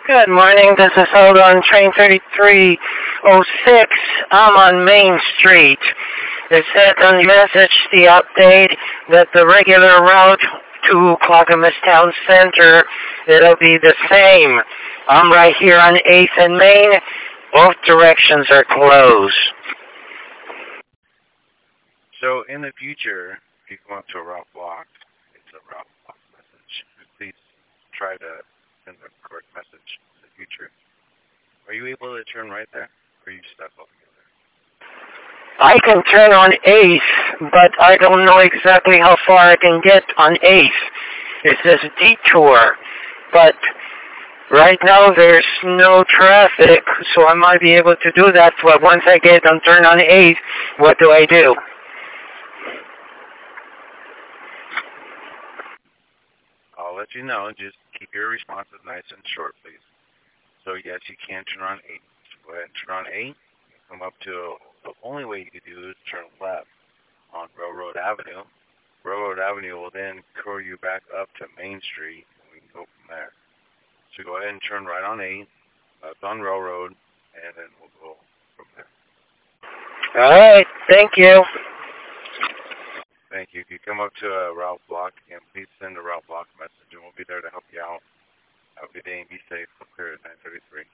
Good morning. This is held on train 3306. I'm on Main Street. It said on the message, the update, that the regular route to Clackamas Town Center, it'll be the same. I'm right here on 8th and Main. Both directions are closed. So in the future, if you come up to a route block, it's a route block message. Please try to send the correct message in the future. Are you able to turn right there? Or are you stuck altogether? I can turn on 8th, but I don't know exactly how far I can get on 8th. It says detour, but right now there's no traffic, so I might be able to do that, but once I get on turn on 8th, what do I do? I'll let you know. Just keep your responses nice and short, please. So yes, you can turn on 8. So go ahead and turn on 8. Come up to the only way you can do is turn left on Railroad Avenue. Railroad Avenue will then curl you back up to Main Street, and we can go from there. So go ahead and turn right on 8, left on Railroad, and then we'll go from there. All right, thank you. Thank you. If you come up to a route block, again, please send a route block message, and we'll be there to help you out. Have a good day and be safe. We'll clear at 9:33.